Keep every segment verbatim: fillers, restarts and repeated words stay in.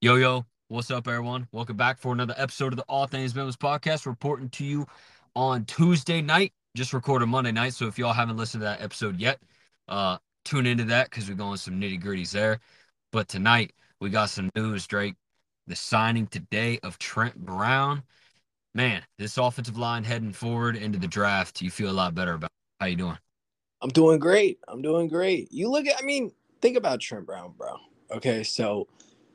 Yo, yo, what's up, everyone? Welcome back for another episode of the All Things Memphis podcast, reporting to you on Tuesday night. Just recorded Monday night, so if y'all haven't listened to that episode yet, uh, tune into that because we're going some nitty gritties there. But tonight, we got some news, Drake. The signing today of Trent Brown. Man, this offensive line heading forward into the draft, you feel a lot better about. How you doing? I'm doing great. I'm doing great. You look at, I mean, think about Trent Brown, bro. Okay, so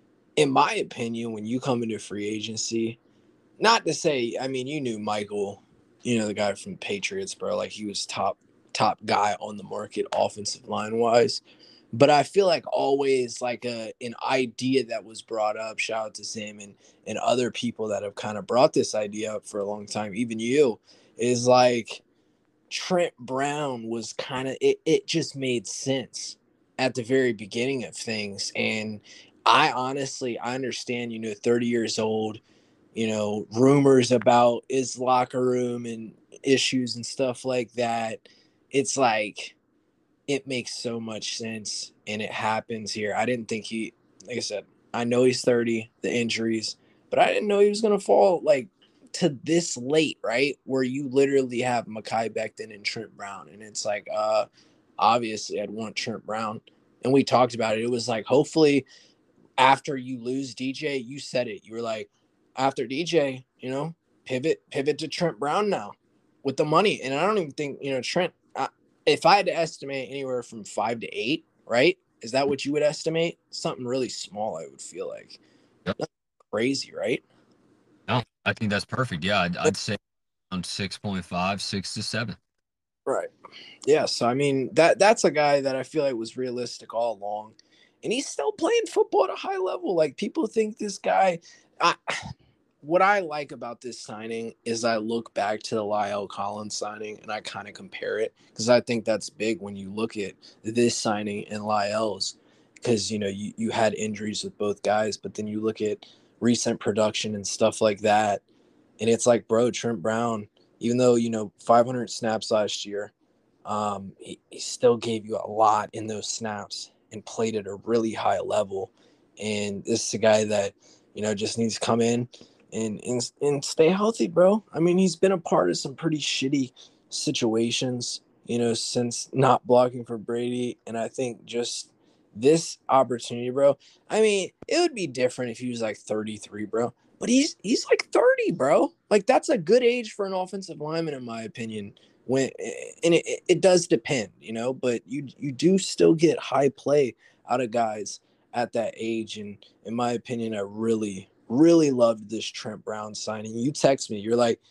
in my opinion, when you come into free agency, not to say, I mean, you knew Michael, you know, the guy from Patriots, bro. Like he was top top guy on the market, offensive line wise. But I feel like always like a an idea that was brought up. Shout out to Sam and and other people that have kind of brought this idea up for a long time. Even you is like Trent Brown was kind of it, it just made sense at the very beginning of things. And I honestly I understand, you know, thirty years old, you know, rumors about his locker room and issues and stuff like that. It's like it makes so much sense and it happens here. I didn't think he like I said, I know he's thirty, the injuries, but I didn't know he was gonna fall like to this late, right? Where you literally have Mekhi Becton and Trent Brown. And it's like, uh, obviously I'd want Trent Brown. And we talked about it. It was like, hopefully after you lose D J, you said it. You were like, after D J, you know, pivot, pivot to Trent Brown now with the money. And I don't even think, you know, Trent, I, if I had to estimate anywhere from five to eight, right? Is that what you would estimate? Something really small, I would feel like. Yep. Nothing crazy, right? No, I think that's perfect. Yeah, I'd, I'd say on six point five, six to seven. Right. Yeah. So I mean that that's a guy that I feel like was realistic all along, and he's still playing football at a high level. Like people think this guy. I, what I like about this signing is I look back to the Lyle Collins signing and I kind of compare it because I think that's big when you look at this signing and Lyle's because you know you you had injuries with both guys, but then you look at recent production and stuff like that, and it's like, bro, Trent Brown, even though, you know, five hundred snaps last year, um, he, he still gave you a lot in those snaps and played at a really high level. And this is a guy that, you know, just needs to come in and, and, and stay healthy, bro. I mean, he's been a part of some pretty shitty situations, you know, since not blocking for Brady. And I think just this opportunity, bro. I mean, it would be different if he was like thirty-three, bro. But he's he's like thirty, bro. Like that's a good age for an offensive lineman, in my opinion. When and it, it does depend, you know, but you you do still get high play out of guys at that age. And in my opinion, I really, really loved this Trent Brown signing. You text me, you're like,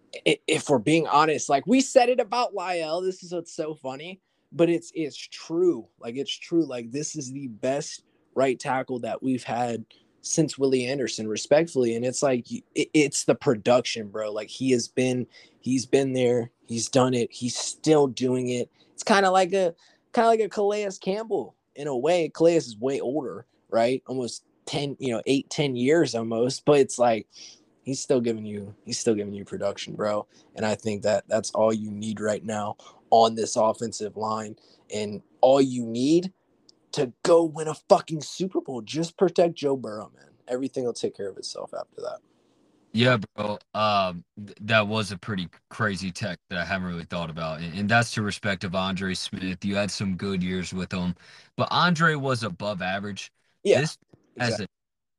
if we're being honest, like we said it about Lyle, this is what's so funny, but it's it's true. Like it's true. Like this is the best right tackle that we've had since Willie Anderson, respectfully. And it's like it, it's the production, bro. Like he has been, he's been there, he's done it, he's still doing it. It's kind of like a kind of like a Calais Campbell in a way. Calais is way older, right? Almost ten, you know, eight, ten years almost, but it's like he's still giving you he's still giving you production, bro. And I think that that's all you need right now on this offensive line, and all you need to go win a fucking Super Bowl. Just protect Joe Burrow, man. Everything will take care of itself after that. Yeah, bro. Um, th- that was a pretty crazy tech that I haven't really thought about, and, and that's to respect of Andre Smith. You had some good years with him, but Andre was above average. Yeah, This as exactly. a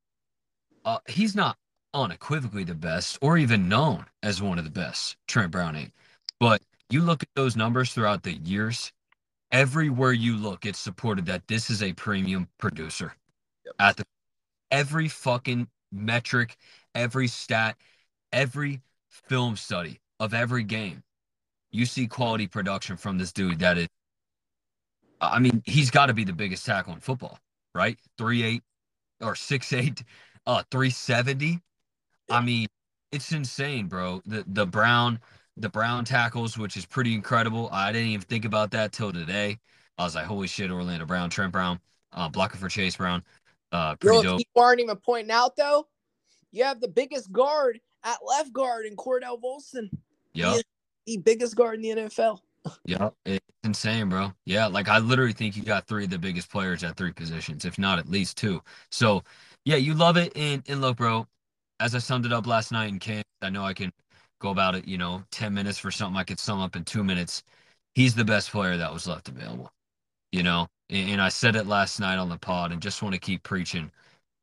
uh, he's not unequivocally the best or even known as one of the best. Trent Browning, but you look at those numbers throughout the years. Everywhere you look, it's supported that this is a premium producer Yep. at the every fucking metric, every stat, every film study of every game. You see quality production from this dude that is, I mean, he's got to be the biggest tackle in football, right? Three eight or six eight, uh, three seventy. I Yeah. mean, it's insane, bro. The the Brown, the Brown tackles, which is pretty incredible. I didn't even think about that till today. I was like, holy shit, Orlando Brown, Trent Brown, uh, blocking for Chase Brown. Uh, You pretty know, dope. you weren't even pointing out though. You have the biggest guard at left guard in Cordell Volson. He Yeah. is the biggest guard in the N F L. Yeah, it's insane, bro. Yeah, like I literally think you got three of the biggest players at three positions, if not at least two. So Yeah, you love it. And, and look, bro, as I summed it up last night in camp, I know I can go about it, you know, ten minutes for something I could sum up in two minutes. He's the best player that was left available, you know? And, and I said it last night on the pod and just want to keep preaching.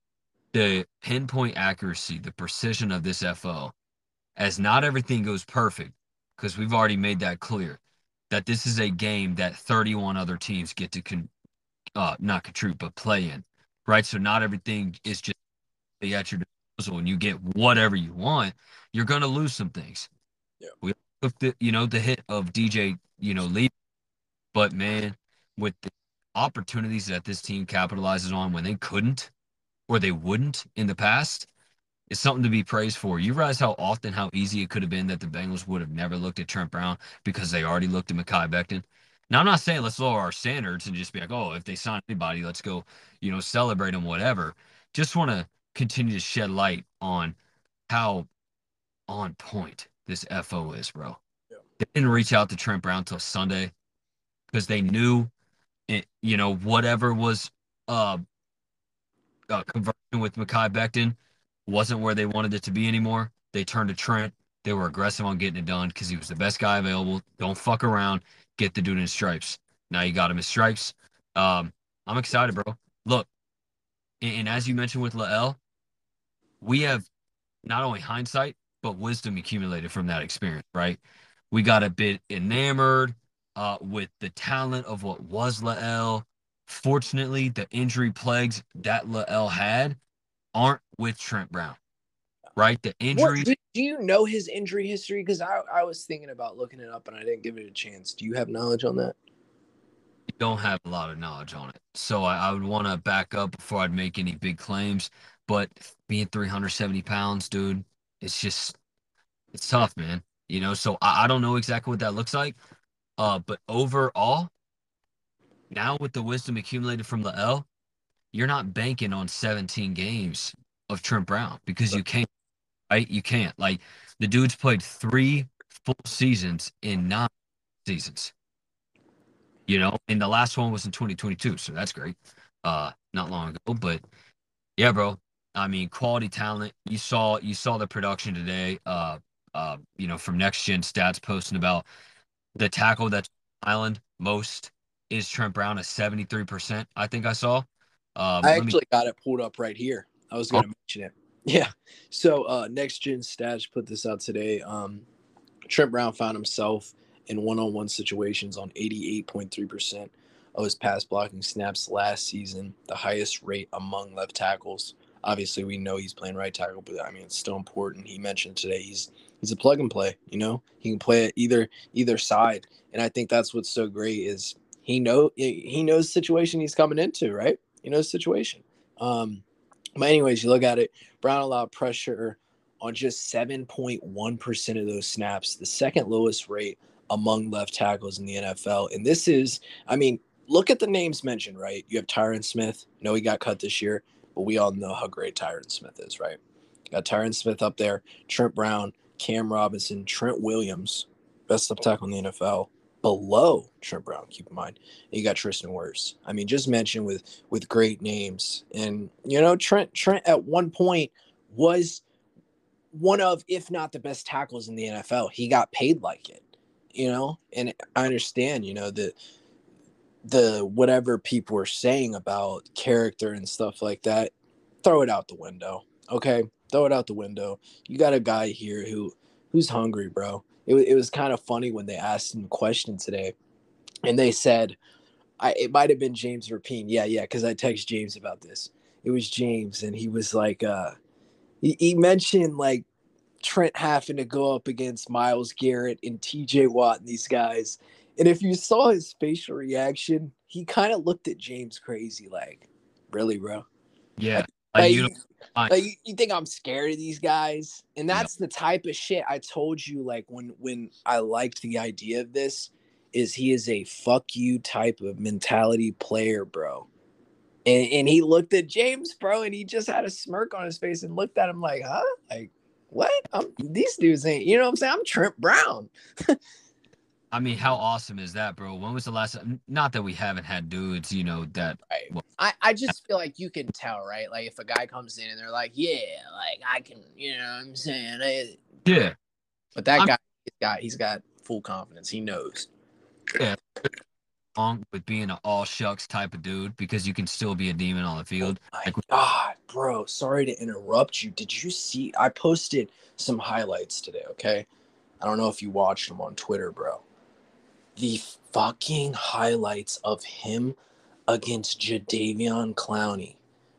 The pinpoint accuracy, the precision of this F O, as not everything goes perfect, because we've already made that clear, that this is a game that thirty-one other teams get to con uh, not contribute, but play in, right? So not everything is just at your disposal and you get whatever you want. You're going to lose some things. Yeah. We took the, you know, the hit of D J, you know, leave, but man, with the opportunities that this team capitalizes on when they couldn't or they wouldn't in the past, it's something to be praised for. You realize how often, how easy it could have been that the Bengals would have never looked at Trent Brown because they already looked at Mekhi Becton. Now, I'm not saying let's lower our standards and just be like, oh, if they sign anybody, let's go, you know, celebrate them, whatever. Just want to continue to shed light on how on point this F O is, bro. Yeah. They didn't reach out to Trent Brown till Sunday because they knew, it, you know, whatever was uh, uh conversion with Mekhi Becton wasn't where they wanted it to be anymore. They turned to Trent. They were aggressive on getting it done because he was the best guy available. Don't fuck around. Get the dude in his stripes. Now you got him in stripes. Um, I'm excited, bro. Look, and, and as you mentioned with Lael, we have not only hindsight, but wisdom accumulated from that experience, right? We got a bit enamored uh, with the talent of what was Lael. Fortunately, the injury plagues that Lael had aren't with Trent Brown, right? The What injuries do, do you know his injury history? Because I, I was thinking about looking it up and I didn't give it a chance. Do you have knowledge on that? don't have a lot of knowledge on it. So I, I would want to back up before I'd make any big claims. But being three hundred seventy pounds, dude, it's just, it's tough, man. You know, so I, I don't know exactly what that looks like. Uh, but overall, now with the wisdom accumulated from the L, you're not banking on seventeen games of Trent Brown because you can't, right? You can't. Like the dude's played three full seasons in nine seasons, you know, and the last one was in twenty twenty-two. So that's great. Uh, not long ago, but yeah, bro. I mean, quality talent. You saw, you saw the production today. Uh, uh, you know, from Next Gen Stats posting about the tackle that's Island most is Trent Brown at seventy-three percent. I think I saw. Um, I let me. actually got it pulled up right here. I was Oh, going to mention it. Yeah. So uh, Next Gen Stats put this out today. Um, Trent Brown found himself in one-on-one situations on eighty-eight point three percent of his pass blocking snaps last season, the highest rate among left tackles. Obviously, we know he's playing right tackle, but I mean it's still important. He mentioned today he's he's a plug and play. You know, he can play it either either side, and I think that's what's so great is he know he knows the situation he's coming into. Right, he knows the situation. Um, but anyways, you look at it. Brown allowed pressure on just seven point one percent of those snaps, the second lowest rate among left tackles in the N F L. And this is, I mean, look at the names mentioned, right? You have Tyron Smith. No, he got cut this year, but we all know how great Tyron Smith is, right? Got Tyron Smith up there, Trent Brown, Cam Robinson, Trent Williams, best left tackle in the N F L, below Trent Brown, keep in mind. And you got Tristan Wirfs. I mean, just mentioned with with great names. And, you know, Trent Trent at one point was one of, if not the best tackles in the N F L. He got paid like it, you know, and I understand, you know, the the whatever people were saying about character and stuff like that, throw it out the window. Okay, throw it out the window. You got a guy here who who's hungry, bro. It, it was kind of funny when they asked him a question today, and they said, I, it might have been James Rapine. Yeah, yeah, because I texted James about this. It was James, and he was like, uh, he, he mentioned like Trent having to go up against Myles Garrett and T J Watt and these guys. And if you saw his facial reaction, he kind of looked at James crazy, like, really, bro? yeah, Like, like like, you don't. I, like you, you think I'm scared of these guys? And yeah, that's the type of shit I told you, like, when when I liked the idea of this, is he is a fuck you type of mentality player, bro. And, and he looked at James, bro, and he just had a smirk on his face and looked at him like, huh? Like, what? I'm, these dudes ain't, you know what I'm saying? I'm Trent Brown. I mean, how awesome is that, bro? When was the last time? Not that we haven't had dudes, you know, that. Right. Well, I, I just feel like you can tell, right? Like if a guy comes in and they're like, yeah, like I can, you know what I'm saying? I, yeah. but that I'm guy, he's got, he's got full confidence. He knows. yeah, wrong with being an all shucks type of dude because you can still be a demon on the Oh field. my Like, God, bro. Sorry to interrupt you. Did you see? I posted some highlights today, okay? I don't know if you watched them on Twitter, bro. The fucking highlights of him against Jadeveon Clowney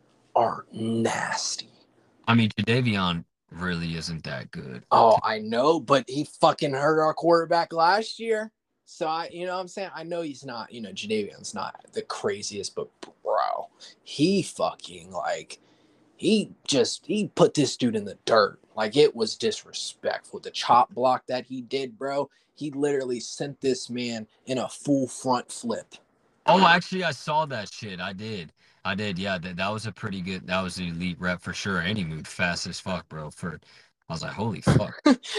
are nasty. I mean, Jadavion really isn't that good. Oh, I know, but he fucking hurt our quarterback last year. So I, you know what I'm saying? I know he's not, you know, Jadaveon's not the craziest, but bro, he fucking like he just he put this dude in the dirt. Like it was disrespectful. The chop block that he did, bro. He literally sent this man in a full front flip. Oh, actually, I saw that shit. I did. I did. Yeah, that, that was a pretty good. That was an elite rep for sure. And he moved fast as fuck, bro. For I was like, holy fuck.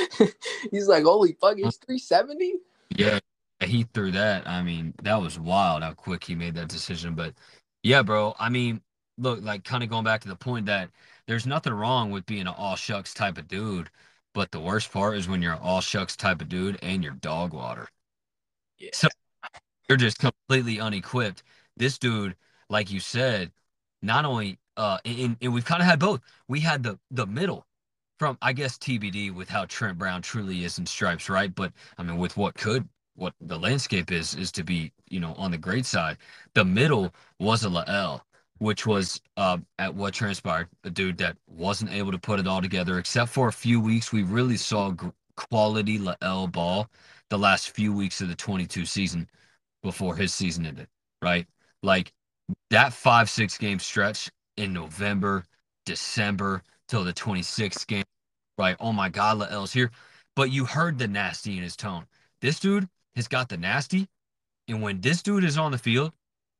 He's like, holy fuck, he's three seventy? Yeah, he threw that. I mean, that was wild how quick he made that decision. But yeah, bro. I mean, look, like kind of going back to the point that there's nothing wrong with being an all shucks type of dude. But the worst part is when you're an all shucks type of dude and you're dog water. Yeah. So you're just completely unequipped. This dude, like you said, not only uh and, and we've kind of had both. We had the the middle from I guess T B D with how Trent Brown truly is in stripes, right? But I mean with what could what the landscape is is to be, you know, on the great side. The middle was a Lael, which was uh at what transpired, a dude that wasn't able to put it all together except for a few weeks. We really saw g- quality Lael ball the last few weeks of the twenty-two season before his season ended, right? Like that five, six game stretch in November, December till the twenty-sixth game, right? Oh my God, Lael's here. But you heard the nasty in his tone. This dude has got the nasty. And when this dude is on the field,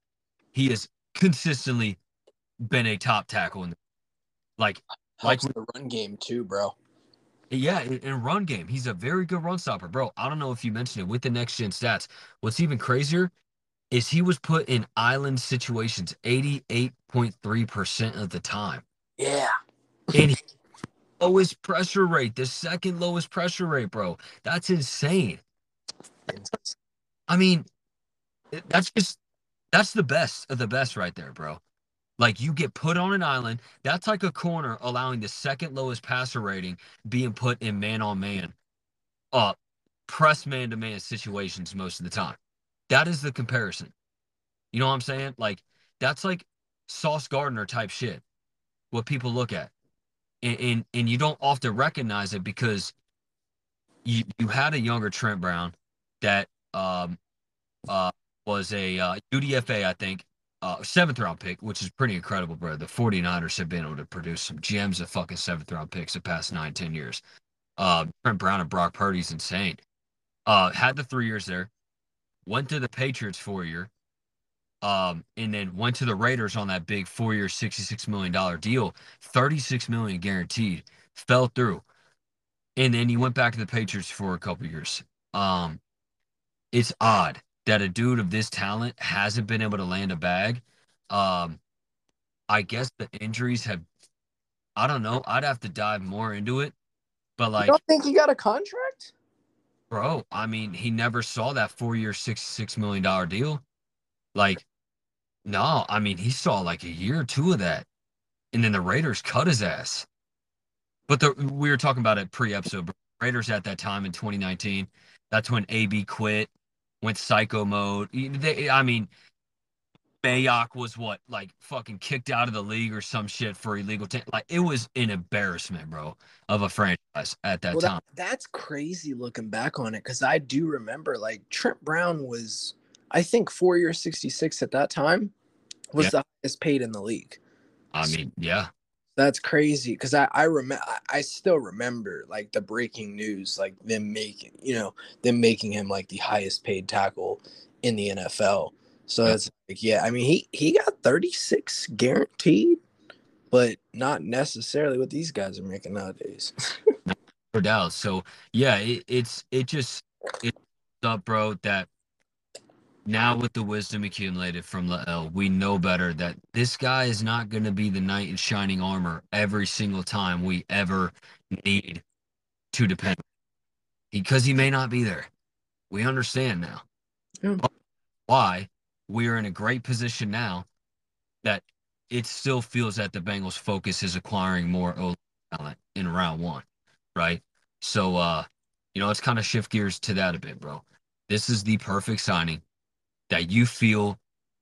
he has consistently been a top tackle in the like like Helps the run game too, bro. yeah, in, in run game. He's a very good run stopper, bro. I don't know if you mentioned it with the next gen stats. What's even crazier is he was put in island situations eighty-eight point three percent of the time. Yeah. And he, lowest pressure rate, the second lowest pressure rate, bro. That's insane. I mean, that's just that's the best of the best right there, bro. Like you get put on an island, that's like a corner allowing the second lowest passer rating being put in man on man, uh, press man to man situations most of the time. That is the comparison. You know what I'm saying? Like that's like Sauce Gardner type shit. What people look at, and and, and you don't often recognize it because you you had a younger Trent Brown that um uh was a uh, U D F A, I think, uh seventh round pick, which is pretty incredible, bro. The 49ers have been able to produce some gems of fucking seventh round picks the past nine, ten years. Uh, Trent Brown and Brock Purdy's insane. Uh, had the three years there, went to the Patriots four year, um, and then went to the Raiders on that big four-year, sixty-six million dollar deal, thirty-six million guaranteed, fell through, and then he went back to the Patriots for a couple years. Um, it's odd that a dude of this talent hasn't been able to land a bag. Um, I guess the injuries have. I don't know. I'd have to dive more into it, but You like, don't think he got a contract? bro, I mean, he never saw that four-year, sixty-six million dollar deal. Like, no, I mean, he saw like a year or two of that. And then the Raiders cut his ass. But the we were talking about it pre-episode. Raiders at that time in twenty nineteen, that's when A B quit, went psycho mode. They, I mean, Mayock was what, like fucking kicked out of the league or some shit for illegal. T- like it was an embarrassment, bro, of a franchise at that Well, that, time. that's crazy looking back on it because I do remember like Trent Brown was, I think, four year sixty-six at that time was Yeah, the highest paid in the league. I So mean, yeah, that's crazy because I I remember I still remember like the breaking news, like them making you know them making him like the highest paid tackle in the N F L. So yeah, it's like yeah, I mean he he got thirty-six guaranteed, but not necessarily what these guys are making nowadays. no doubt. So yeah, it, it's it just it. up, bro, that now with the wisdom accumulated from Lael, we know better that this guy is not going to be the knight in shining armor every single time we ever need to depend because he may not be there. We understand now. Yeah. But why we are in a great position now that it still feels that the Bengals focus is acquiring more O talent in round one, right? So, uh, you know, let's kind of shift gears to that a bit, bro. This is the perfect signing that you feel.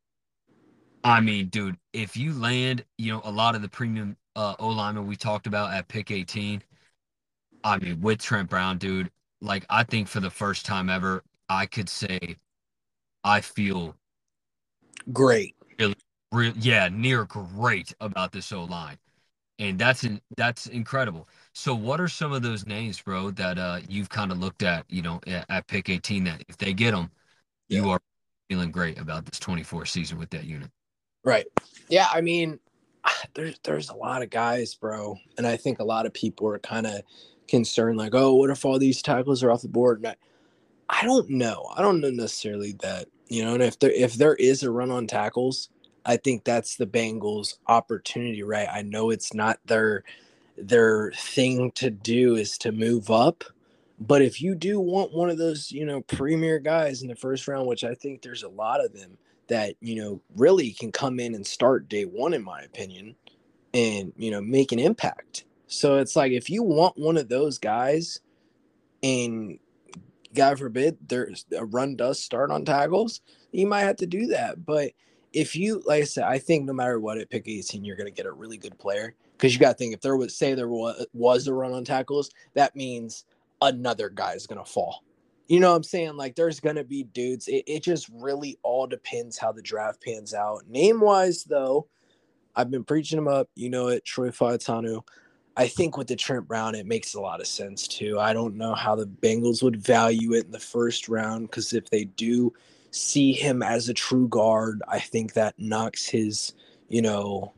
I mean, dude, if you land, you know, a lot of the premium uh, O linemen we talked about at pick eighteen, I mean, with Trent Brown, dude, like I think for the first time ever, I could say I feel Great. really, real, yeah, near great about this O line. And that's in, that's incredible. So what are some of those names, bro, that uh you've kind of looked at, you know, at, at pick eighteen that if they get them, Yeah. you are feeling great about this twenty-four season with that unit. Right. Yeah, I mean, there's there's a lot of guys, bro, and I think a lot of people are kind of concerned, like, oh, what if all these tackles are off the board? And I, I don't know. I don't know necessarily that, you know, and if there if there is a run on tackles, I think that's the Bengals' opportunity, right? I know it's not their their thing to do is to move up. But if you do want one of those, you know, premier guys in the first round, which I think there's a lot of them that, you know, really can come in and start day one, in my opinion, and, you know, make an impact. So it's like if you want one of those guys and God forbid there's a run does start on tackles, you might have to do that. But if you, like I said, I think no matter what at pick eighteen, you're going to get a really good player because you got to think if there was, say, there was, was a run on tackles, that means another guy is going to fall. You know what I'm saying? Like there's going to be dudes. It, it just really all depends how the draft pans out. Name wise, though, I've been preaching him up. You know it, Troy Fautanu. I think with the Trent Brown, it makes a lot of sense too. I don't know how the Bengals would value it in the first round because if they do see him as a true guard, I think that knocks his, you know,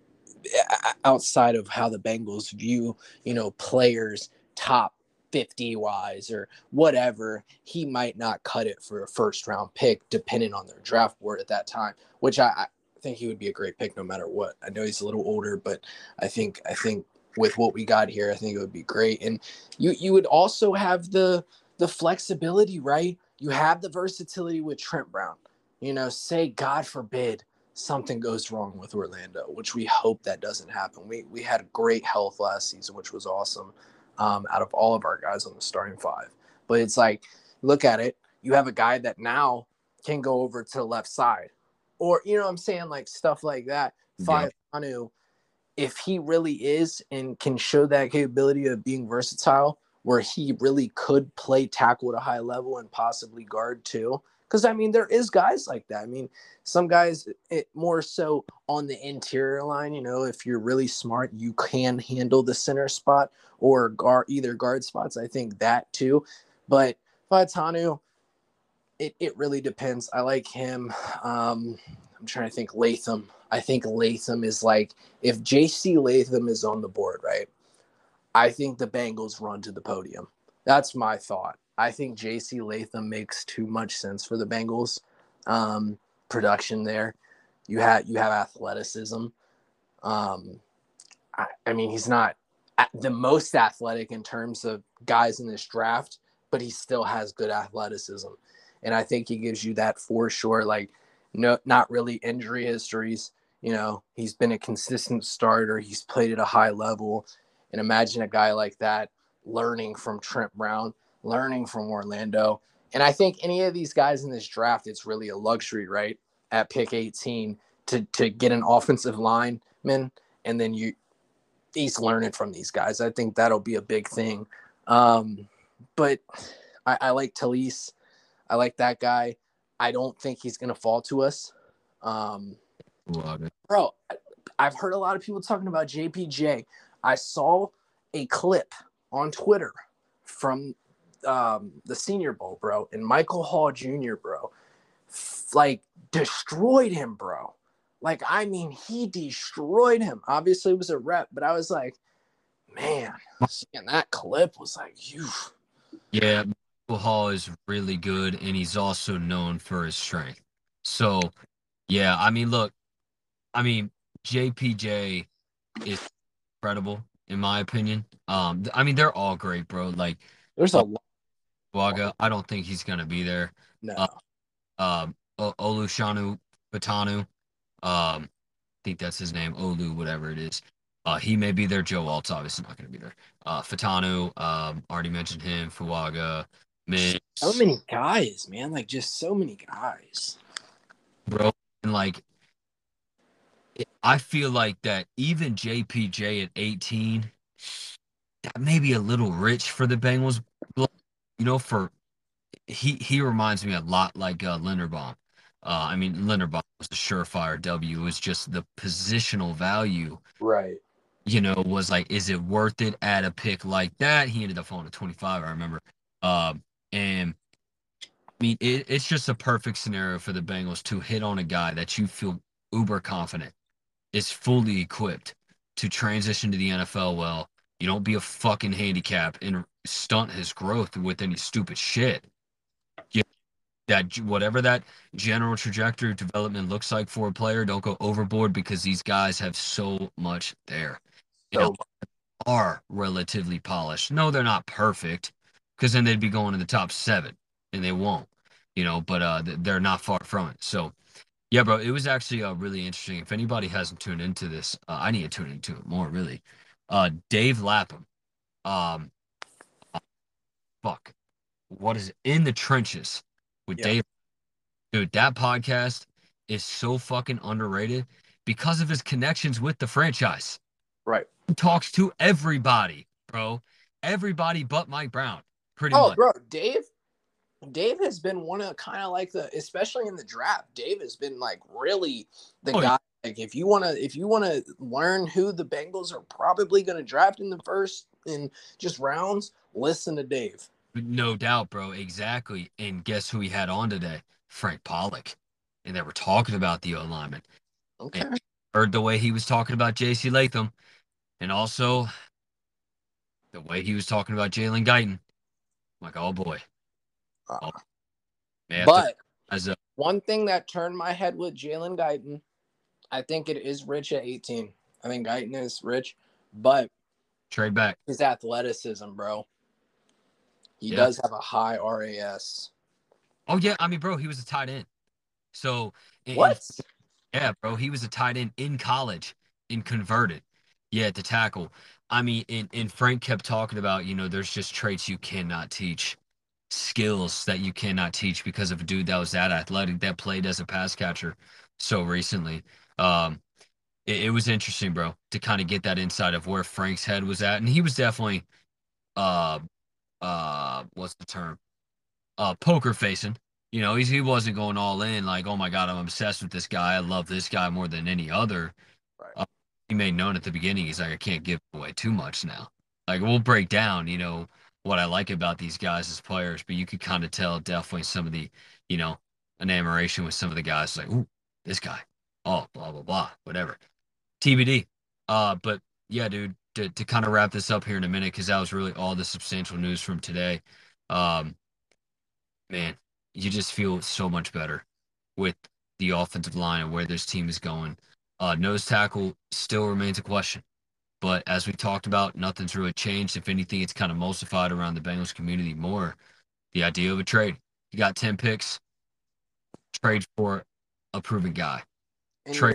outside of how the Bengals view, you know, players top fifty wise or whatever, he might not cut it for a first round pick depending on their draft board at that time, which I, I think he would be a great pick no matter what. I know he's a little older, but I think I think with what we got here, I think it would be great. And you you would also have the the flexibility, right? You have the versatility with Trent Brown. You know, say God forbid something goes wrong with Orlando, which we hope that doesn't happen. We we had great health last season, which was awesome, um, out of all of our guys on the starting five. But it's like, look at it. You have a guy that now can go over to the left side. Or, you know what I'm saying? Like stuff like that. Yeah. Fautanu, if he really is and can show that capability of being versatile, where he really could play tackle at a high level and possibly guard too. Because, I mean, there is guys like that. I mean, some guys it more so on the interior line, you know, if you're really smart, you can handle the center spot or guard either guard spots. I think that too. But Fautanu, it, it really depends. I like him. Um, I'm trying to think Latham. I think Latham is like, if J C Latham is on the board, right? I think the Bengals run to the podium. That's my thought. I think J C Latham makes too much sense for the Bengals. Um, production there. You have you have athleticism. Um, I, I mean, he's not the most athletic in terms of guys in this draft, but he still has good athleticism. And I think he gives you that for sure. Like, no, not really injury histories. You know, he's been a consistent starter. He's played at a high level. And imagine a guy like that learning from Trent Brown, learning from Orlando. And I think any of these guys in this draft, it's really a luxury, right? At pick eighteen to, to get an offensive lineman. And then you, he's learning from these guys. I think that'll be a big thing. Um, but I, I like Talise. I like that guy. I don't think he's going to fall to us. Um, Love it. bro, I've heard a lot of people talking about J P J. I saw a clip on Twitter from um, the Senior Bowl, bro, and Michael Hall Junior, bro, f- like destroyed him, bro. Like, I mean, he destroyed him. Obviously, it was a rep, but I was like, man, seeing that clip was like, you. Yeah. Hall is really good, and he's also known for his strength. So, yeah, I mean, look, I mean, J P J is incredible in my opinion. Um, I mean, they're all great, bro. Like There's a uh, lot. Waga, I don't think he's gonna be there. Uh, No. um, o- Olushanu Batanu, um, I think that's his name, Olu, whatever it is. Uh, he may be there. Joe Alt's obviously not gonna be there. Uh, Fatanu, um, already mentioned him. Fuaga, So Miz, many guys, man. Like just so many guys. bro, and like I feel like that even J P J at eighteen, that may be a little rich for the Bengals. You know, for he he reminds me a lot like uh, Linderbaum. Uh, I mean, Linderbaum was a surefire W. It was just the positional value, Right. you know, was like, is it worth it at a pick like that? He ended up falling to twenty-five, I remember. Um, and I mean, it, it's just a perfect scenario for the Bengals to hit on a guy that you feel uber confident is fully equipped to transition to the N F L well. You don't be a fucking handicap and stunt his growth with any stupid shit. You that whatever that general trajectory of development looks like for a player, don't go overboard because these guys have so much there. You know, So are relatively polished. No, they're not perfect because then they'd be going to the top seven and they won't, you know, but uh, they're not far from it. So, yeah, bro, it was actually uh, really interesting. If anybody hasn't tuned into this, uh, I need to tune into it more, really. Uh, Dave Lapham, um, fuck, what is it? In the Trenches with yeah. Dave. Dude, that podcast is so fucking underrated because of his connections with the franchise. Right. He talks to everybody, bro. Everybody but Mike Brown, pretty Oh, much. bro, Dave. Dave has been one of kind of like the, especially in the draft. Dave has been like really the Oh, yeah. guy. Like if you want to, if you want to learn who the Bengals are probably going to draft in the first in just rounds, listen to Dave. No doubt, bro. Exactly. And guess who he had on today? Frank Pollock. And they were talking about the O lineman. And Okay. heard the way he was talking about J C Latham and also the way he was talking about Jalen Guyton. I'm like, oh boy. Uh, Oh, may have to but as a one thing that turned my head with Jalen Guyton, I think it is rich at eighteen. I think Guyton is rich, but trade back. his athleticism, bro. He Yeah. does have a high R A S. Oh yeah. I mean, bro, he was a tight end. So in, in What? yeah, bro, he was a tight end in college and converted. Yeah, at the tackle. I mean, and, and Frank kept talking about, you know, there's just traits you cannot teach, skills that you cannot teach because of a dude that was that athletic that played as a pass catcher so recently. Um, it, it was interesting, bro, to kind of get that insight of where Frank's head was at. And he was definitely uh uh what's the term? Uh poker facing. You know, he's, he wasn't going all in like, oh my God, I'm obsessed with this guy. I love this guy more than any other. Right. Uh, he made known at the beginning, he's like, I can't give away too much now. Like, we'll break down, you know, what I like about these guys as players, but you could kind of tell definitely some of the, you know, enamoration with some of the guys like, ooh, this guy. Oh, blah, blah, blah, whatever. T B D. Uh, but yeah, dude, to, to kind of wrap this up here in a minute, because that was really all the substantial news from today. Um, man, you just feel so much better with the offensive line and where this team is going. Uh, nose tackle still remains a question, but as we talked about, nothing's really changed. If anything, it's kind of emulsified around the Bengals community more. The idea of a trade. You got ten picks, trade for a proven guy. And Trade you're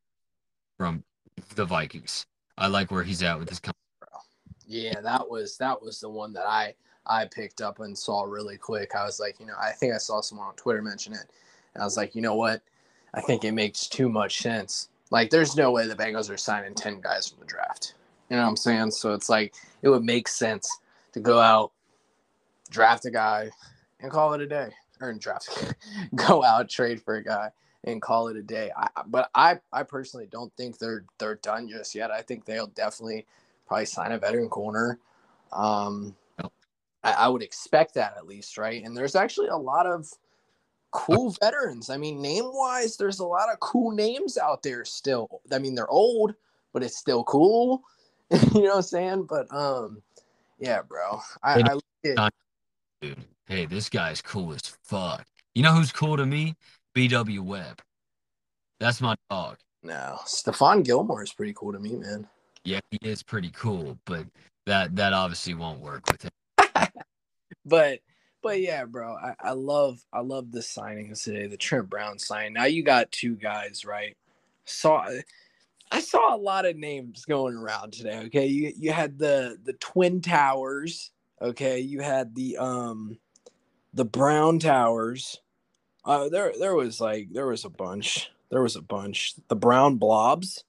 from the Vikings. I like where he's at with his company. yeah, that was that was the one that I I picked up and saw really quick. I was like, you know, I think I saw someone on Twitter mention it. And I was like, you know what? I think it makes too much sense. Like there's no way the Bengals are signing ten guys from the draft. You know what I'm saying? So it's like it would make sense to go out, draft a guy, and call it a day. Or draft go out, trade for a guy and call it a day. I, but I, I personally don't think they're they're done just yet. I think they'll definitely probably sign a veteran corner. Um, I, I would expect that at least, right? And there's actually a lot of cool veterans. I mean, name wise, there's a lot of cool names out there still. I mean, they're old, but it's still cool. You know what I'm saying? But um, yeah, bro. I, I Dude, hey, this guy's cool as fuck. You know who's cool to me? B W Webb. That's my dog. No, Stephon Gilmore is pretty cool to me, man. Yeah, he is pretty cool, but that that obviously won't work with him. but but yeah, bro, I, I love I love the signings today. The Trent Brown sign. Now you got two guys, right? Saw I saw a lot of names going around today. Okay, you you had the the Twin Towers. Okay, you had the um the Brown Towers. Uh, there there was like there was a bunch. There was a bunch. The Brown Blobs.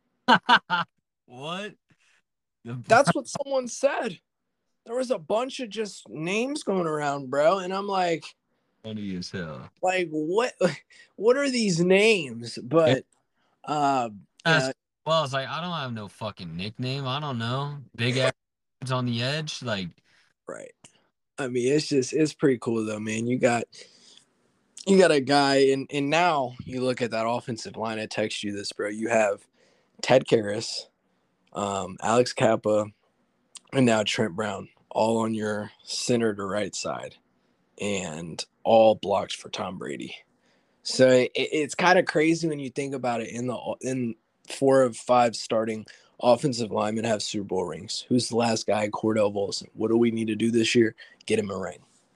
What? The That's what someone said. There was a bunch of just names going around, bro, and I'm like, funny as hell. like what? What are these names? But uh, That's, yeah, well, I was like, I don't have no fucking nickname. I don't know. Big ass on the edge, like. right. I mean, it's just it's pretty cool though, man. You got you got a guy, and and now you look at that offensive line. I text you this, bro. You have Ted Karras, um, Alex Kappa, and now Trent Brown, all on your center to right side, and all blocks for Tom Brady. So it, it's kind of crazy when you think about it. In the in four of five starting offensive linemen have Super Bowl rings. Who's the last guy? Cordell Volson. What do we need to do this year? Get him a ring.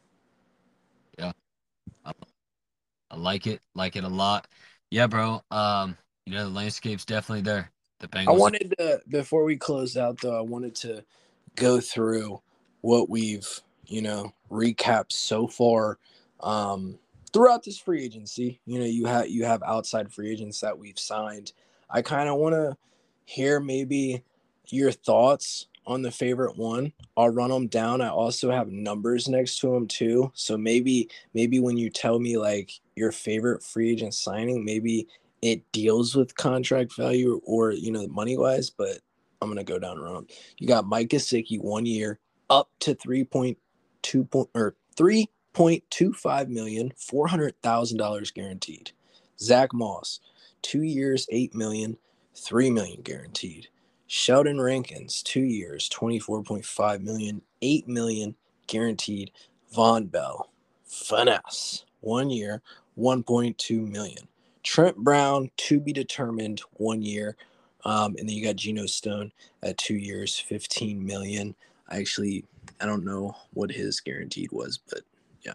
Yeah, I, I like it, like it a lot. Yeah, bro. Um, you know, the landscape's definitely there. The Bengals. I wanted to, before we close out though, I wanted to go through what we've, you know, recapped so far um, throughout this free agency. You know, you have you have outside free agents that we've signed. I kind of want to hear maybe your thoughts on the favorite one. I'll run them down. I also have numbers next to them too. So maybe maybe when you tell me like your favorite free agent signing, maybe it deals with contract value or, you know, money wise, but I'm gonna go down wrong. You got Mike Gesicki, one year, up to three point two point or three point two five million, four hundred thousand dollars guaranteed. Zach Moss, two years, eight million, three million guaranteed. Sheldon Rankins, two years, twenty-four point five million, eight million guaranteed. Von Bell, finesse, one year, one point two million. Trent Brown, to be determined, one year. Um, and then you got Geno Stone at two years, fifteen million. I actually, I don't know what his guaranteed was, but yeah.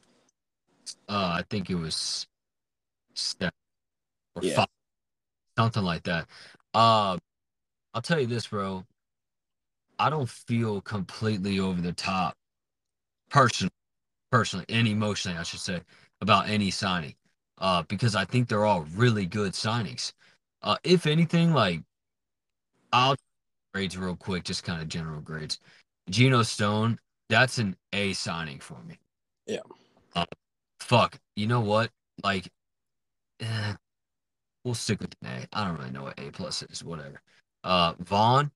Uh, I think it was seven or Yeah. five, something like that. Uh, I'll tell you this, bro. I don't feel completely over the top, personally, personally, and emotionally, I should say, about any signing. Uh, because I think they're all really good signings. Uh, if anything, like I'll grades real quick, just kind of general grades. Geno Stone, that's an A signing for me. Yeah. Uh, fuck, you know what? Like, eh, we'll stick with an A. I don't really know what A plus is. Whatever. Uh, Vaughn,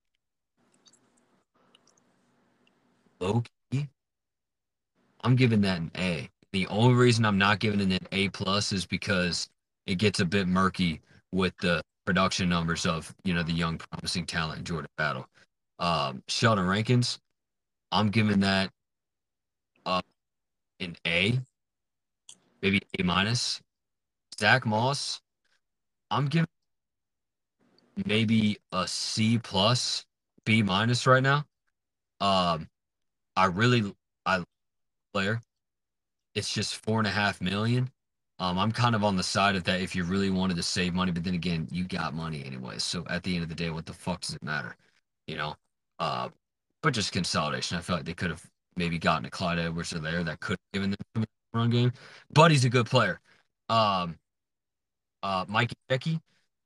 Loki, I'm giving that an A. The only reason I'm not giving it an A plus is because it gets a bit murky with the production numbers of, you know, the young promising talent in Jordan Battle. Um, Sheldon Rankins, I'm giving that uh, an A, maybe A minus. Zach Moss, I'm giving maybe a C plus, B minus right now. Um, I really I player. It's just four and a half million. Um, I'm kind of on the side of that if you really wanted to save money, but then again, you got money anyway. So at the end of the day, what the fuck does it matter? You know? Uh, but just consolidation. I feel like they could have maybe gotten a Clyde Edwards or there that could have given them a run game. But he's a good player. Um, uh, Mike Becky,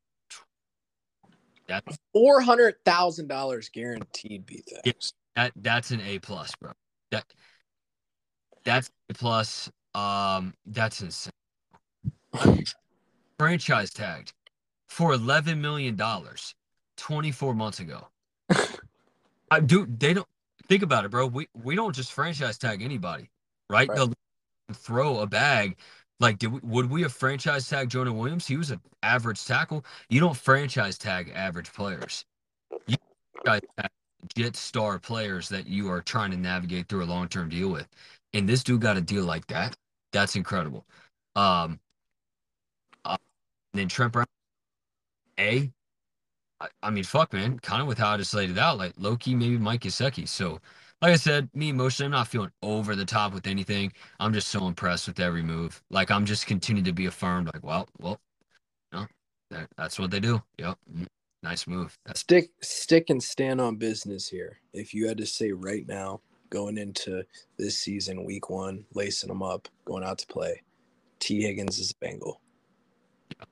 that's Four hundred thousand dollars guaranteed. Be yeah, thanks. that that's an A plus, bro. That that's A plus. Um, that's insane. Franchise tagged for eleven million dollars twenty-four months ago. I do. They don't think about it, bro. We we don't just franchise tag anybody, right? Right. They'll throw a bag. Like, did we, would we have franchise tag Jonah Williams? He was an average tackle. You don't franchise tag average players. You franchise tag legit star players that you are trying to navigate through a long term deal with. and this dude got a deal like that. That's incredible. Um, uh, and then Trent Brown, A. I, I mean, fuck, man. Kind of with how I just laid it out, like low-key, maybe Mike Gesicki. So, like I said, me emotionally, I'm not feeling over the top with anything. I'm just so impressed with every move. Like I'm just continuing to be affirmed. Like, well, well, no, that, that's what they do. Yep, mm, nice move. That's Stick, stick, and stand on business here. If you had to say right now, going into this season, week one, lacing them up, going out to play, T. Higgins is a Bengal. yeah,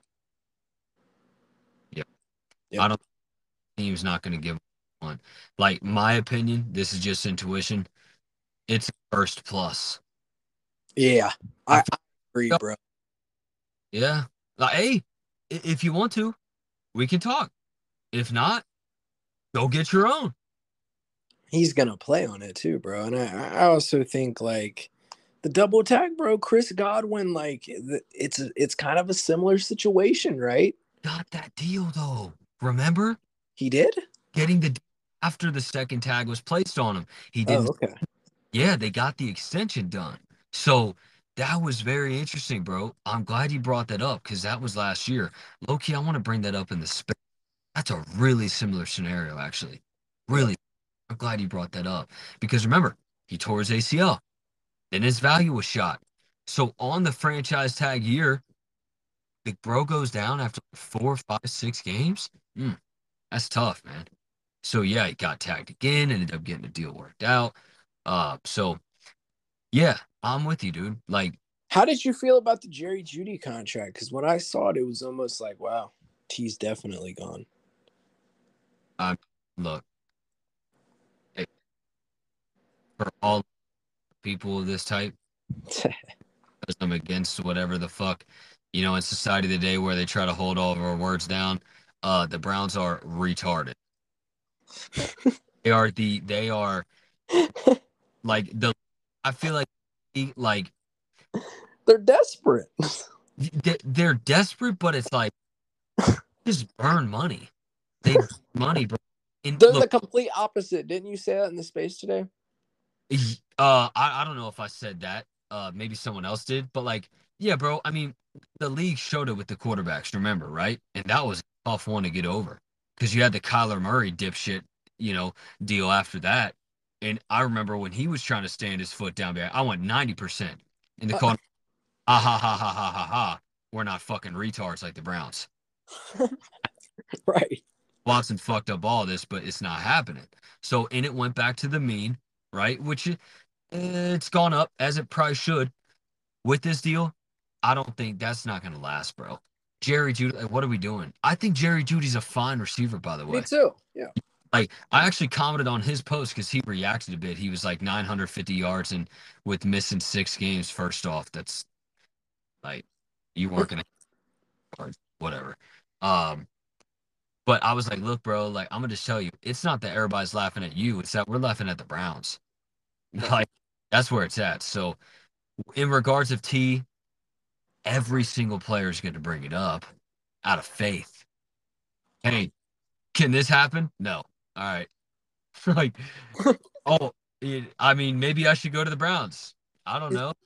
yeah. Yep. I don't. Team's not going to give one. Like my opinion, this is just intuition. It's first plus. Yeah, I I, feel, I agree, bro. yeah. Like, hey, if you want to, we can talk. If not, go get your own. He's gonna play on it too, bro. And I, I also think like the double tag, bro. Chris Godwin, like it's it's kind of a similar situation, right? Got that deal though. Remember? He did. Getting the after the second tag was placed on him. He Oh, didn't. okay. Yeah, they got the extension done. So that was very interesting, bro. I'm glad you brought that up because that was last year. Loki, I want to bring that up in the space. That's a really similar scenario, actually. Yeah. Really, I'm glad you brought that up because remember, he tore his A C L, then his value was shot. So on the franchise tag year, the bro goes down after four, five, six games. Mm, that's tough, man. So yeah, he got tagged again, ended up getting the deal worked out. Uh, so yeah, I'm with you, dude. Like, How did you feel about the Jerry Judy contract? Because when I saw it, it was almost like, wow, T's definitely gone. I look, eh, for all people of this type, because I'm against whatever the fuck, you know, in society today where they try to hold all of our words down. Uh, the Browns are retarded. They are the they are like the. I feel like like They're desperate. they- they're desperate, but it's like just burn money. They burn money, bro. And They're look, the complete opposite. Didn't you say that in the space today? uh, I, I don't know if I said that. Uh, maybe someone else did, but like, yeah, bro. I mean, the league showed it with the quarterbacks. Remember, right? And that was a tough one to get over because you had the Kyler Murray dipshit, you know, deal after that. And I remember when he was trying to stand his foot down there, I went ninety percent. And the Uh, call, ah ha ha ha ha ha ha. We're not fucking retards like the Browns. right. Watson fucked up all this, but it's not happening. So, and it went back to the mean, right? Which eh, it's gone up as it probably should. With this deal, I don't think that's not going to last, bro. Jerry Judy, like, what are we doing? I think Jerry Judy's a fine receiver, by the Me way. too. Yeah. Like, I actually commented on his post because he reacted a bit. He was like nine hundred fifty yards and with missing six games. First off, that's like you weren't going to whatever. Um, But I was like, look, bro, like I'm gonna just tell you, it's not that everybody's laughing at you, it's that we're laughing at the Browns. Like that's where it's at. So in regards of T, every single player is going to bring it up out of faith. Hey, can this happen? No. All right. Like, oh, it, I mean, maybe I should go to the Browns. I don't know.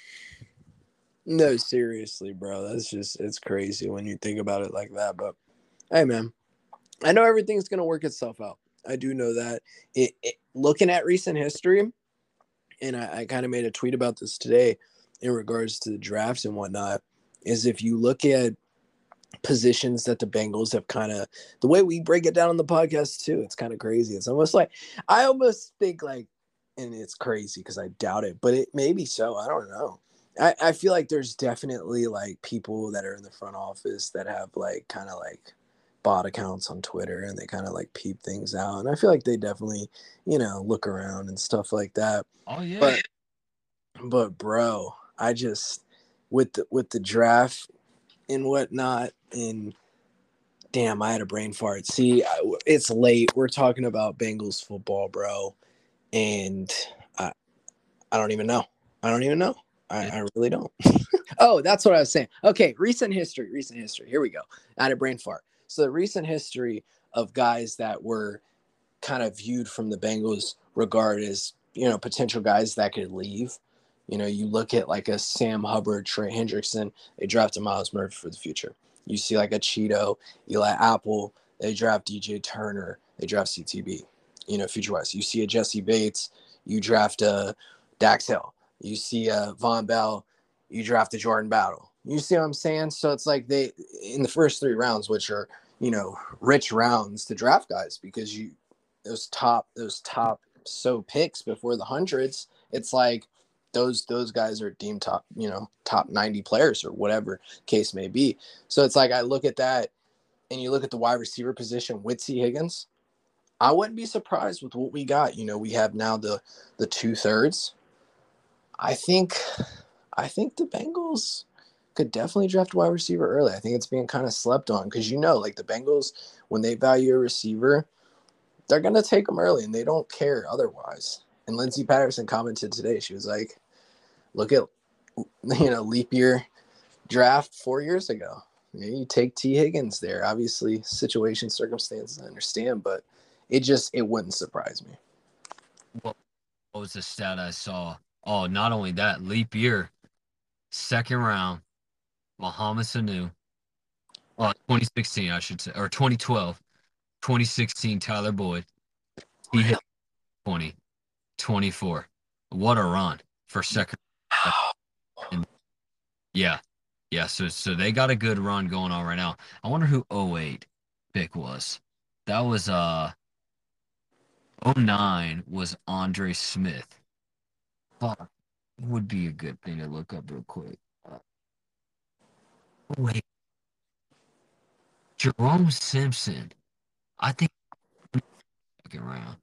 No, seriously, bro. That's just it's crazy when you think about it like that. But hey, man, I know everything's gonna work itself out. I do know that. It, it looking at recent history, and I, I kind of made a tweet about this today in regards to the drafts and whatnot. Is if you look at positions that the Bengals have kind of the way we break it down on the podcast too, it's kind of crazy. It's almost like I almost think like, and it's crazy because I doubt it, but it may be so. I don't know. I, I feel like there's definitely like people that are in the front office that have like kind of like bot accounts on Twitter and they kind of like peep things out. And I feel like they definitely, you know, look around and stuff like that. Oh yeah. But but bro, I just with the with the draft and whatnot, and damn, I had a brain fart. See, I, it's late. We're talking about Bengals football, bro, and I I don't even know. I don't even know. I, I really don't. Oh, that's what I was saying. Okay, recent history. Recent history. Here we go. I had a brain fart. So the recent history of guys that were kind of viewed from the Bengals regard as, you know, potential guys that could leave. You know, you look at like a Sam Hubbard, Trey Hendrickson, they drafted Miles Murphy for the future. You see like a Cheeto, Eli Apple, they draft D J Turner, they draft C T B, you know, future wise. You see a Jesse Bates, you draft a Dax Hill. You see a Von Bell, you draft a Jordan Battle. You see what I'm saying? So it's like they, in the first three rounds, which are, you know, rich rounds to draft guys, because you, those top, those top so picks before the hundreds, it's like, those those guys are deemed top, you know, top ninety players or whatever case may be. So it's like I look at that, and you look at the wide receiver position with T. Higgins, I wouldn't be surprised with what we got. You know, we have now the the two thirds. I think I think the Bengals could definitely draft a wide receiver early. I think it's being kind of slept on, because, you know, like the Bengals, when they value a receiver, they're gonna take them early, and they don't care otherwise. And Lindsey Patterson commented today. She was like, look at, you know, leap year draft four years ago. You know, you take T. Higgins there. Obviously, situation, circumstances, I understand, but it just, it wouldn't surprise me. What was the stat I saw? Oh, not only that, leap year, second round, Mohamed Sanu. Oh, twenty sixteen, I should say, or twenty twelve, twenty sixteen, Tyler Boyd. He hit twenty, twenty-four. What a run for second. And yeah, yeah. So, so they got a good run going on right now. I wonder who oh eight pick was. That was uh oh nine was Andre Smith. Fuck, would be a good thing to look up real quick. Uh, wait, Jerome Simpson. I think second round.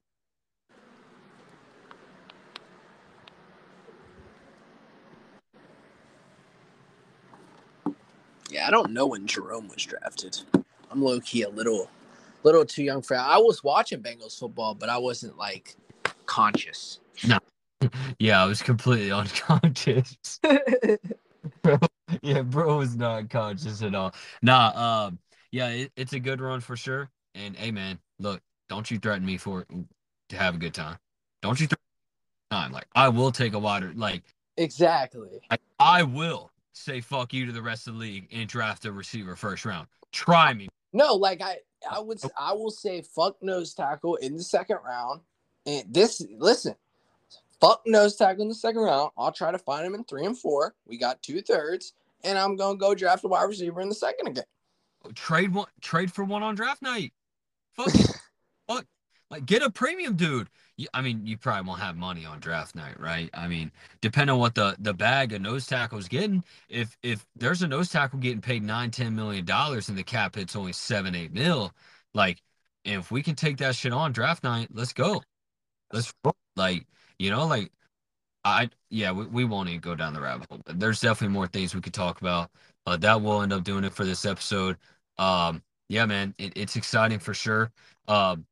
Yeah, I don't know when Jerome was drafted. I'm low key a little, little too young for. I was watching Bengals football, but I wasn't like conscious. No, yeah, I was completely unconscious. Bro, yeah, bro was not conscious at all. Nah, um, yeah, it, it's a good run for sure. And hey, man, look, don't you threaten me for to have a good time. Don't you threaten time. Like I will take a wider. Like Exactly. I, I will say fuck you to the rest of the league and draft a receiver first round. Try me. No, like I, I would, I will say fuck nose tackle in the second round. And this, listen, fuck nose tackle in the second round. I'll try to find him in three and four. We got two thirds, and I'm gonna go draft a wide receiver in the second again. Trade one, trade for one on draft night. Fuck it. Fuck. Like get a premium dude. You, I mean, you probably won't have money on draft night, right? I mean, depending on what the the bag of nose tackle is getting. If if there's a nose tackle getting paid nine, ten million dollars and the cap hit's only seven, eight mil, like if we can take that shit on draft night, let's go. Let's like you know like I yeah we, we won't even go down the rabbit hole. But there's definitely more things we could talk about. Uh, that will end up doing it for this episode. Um, yeah, man, it, it's exciting for sure. Um,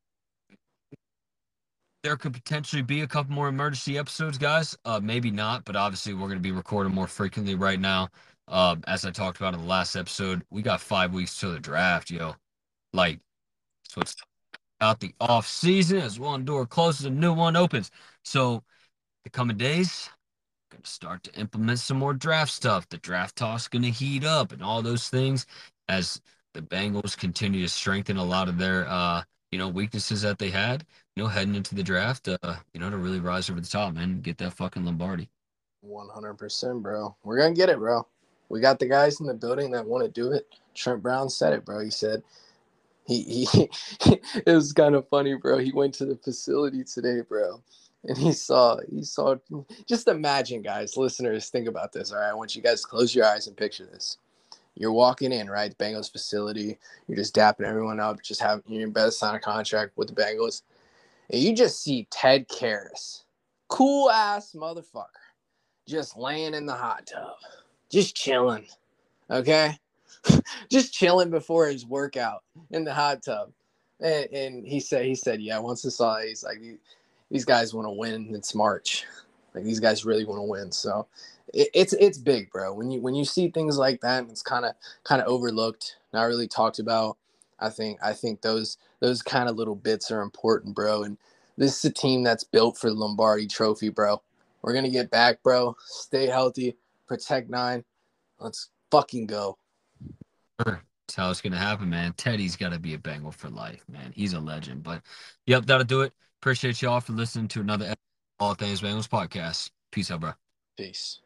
there could potentially be a couple more emergency episodes, guys. Uh, maybe not, but obviously we're going to be recording more frequently right now. Uh, as I talked about in the last episode, we got five weeks till the draft, yo. Like, so it's out the off season as one door closes, a new one opens. So the coming days, going to start to implement some more draft stuff. The draft talk's going to heat up and all those things as the Bengals continue to strengthen a lot of their, uh, you know, weaknesses that they had, you know, heading into the draft, uh, you know, to really rise over the top, man, get that fucking Lombardi. one hundred percent, bro. We're going to get it, bro. We got the guys in the building that want to do it. Trent Brown said it, bro. He said, he, he, it was kind of funny, bro. He went to the facility today, bro. And he saw, he saw, just imagine, guys, listeners, think about this, all right? I want you guys to close your eyes and picture this. You're walking in, right, the Bengals facility. You're just dapping everyone up, just having your best sign a contract with the Bengals. And you just see Ted Karras, cool-ass motherfucker, just laying in the hot tub, just chilling, okay? Just chilling before his workout in the hot tub. And, and he said, he said, yeah, once he saw it, he's like, these guys want to win. It's March. Like these guys really want to win. So it, it's it's big, bro. When you when you see things like that, it's kind of kind of overlooked, not really talked about. I think I think those those kind of little bits are important, bro. And this is a team that's built for the Lombardi Trophy, bro. We're gonna get back, bro. Stay healthy. Protect nine. Let's fucking go. Sure. That's how it's gonna happen, man. Teddy's got to be a Bengal for life, man. He's a legend. But yep, that'll do it. Appreciate y'all for listening to another episode of All Things Bengals podcast. Peace out, bro. Peace.